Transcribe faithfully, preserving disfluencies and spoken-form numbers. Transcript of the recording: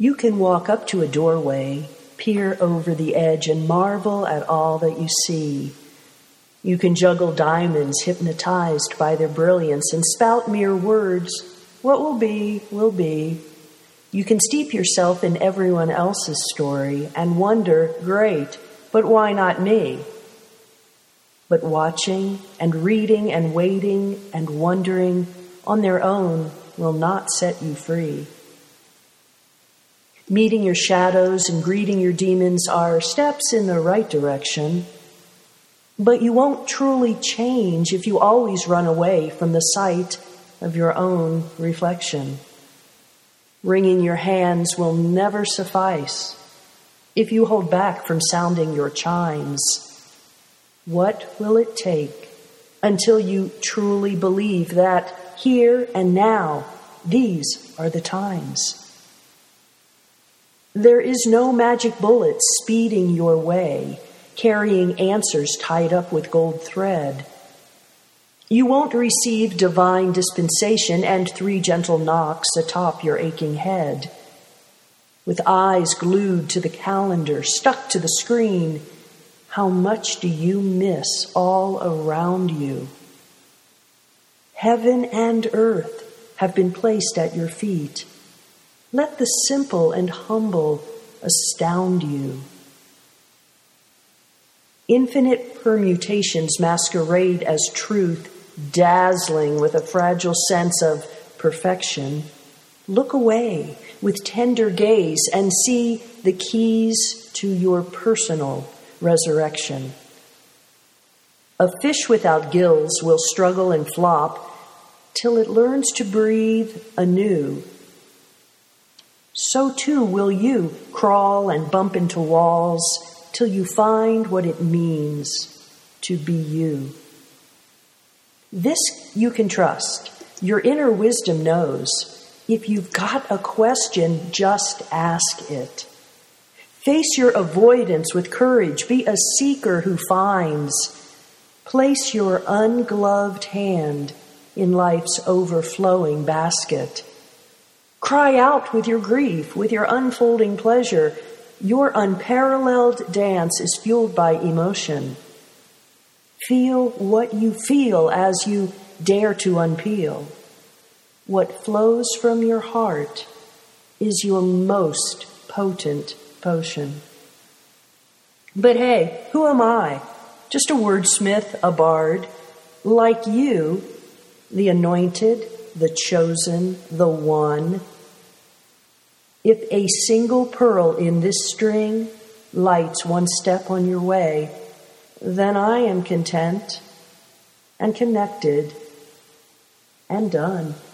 You can walk up to a doorway, peer over the edge, and marvel at all that you see. You can juggle diamonds, hypnotized by their brilliance, and spout mere words. What will be, will be. You can steep yourself in everyone else's story and wonder, great, but why not me? But watching and reading and waiting and wondering on their own will not set you free. Meeting your shadows and greeting your demons are steps in the right direction, but you won't truly change if you always run away from the sight of your own reflection. Wringing your hands will never suffice if you hold back from sounding your chimes. What will it take until you truly believe that here and now, these are the times? There is no magic bullet speeding your way, carrying answers tied up with gold thread. You won't receive divine dispensation and three gentle knocks atop your aching head. With eyes glued to the calendar, stuck to the screen, how much do you miss all around you? Heaven and earth have been placed at your feet. Let the simple and humble astound you. Infinite permutations masquerade as truth, dazzling with a fragile sense of perfection. Look away with tender gaze and see the keys to your personal resurrection. A fish without gills will struggle and flop till it learns to breathe anew. So too will you crawl and bump into walls till you find what it means to be you. This you can trust. Your inner wisdom knows. If you've got a question, just ask it. Face your avoidance with courage. Be a seeker who finds. Place your ungloved hand in life's overflowing basket. Cry out with your grief, with your unfolding pleasure. Your unparalleled dance is fueled by emotion. Feel what you feel as you dare to unpeel. What flows from your heart is your most potent potion. But hey, who am I? Just a wordsmith, a bard. Like you, the anointed, the chosen, the one. If a single pearl in this string lights one step on your way, then I am content and connected and done.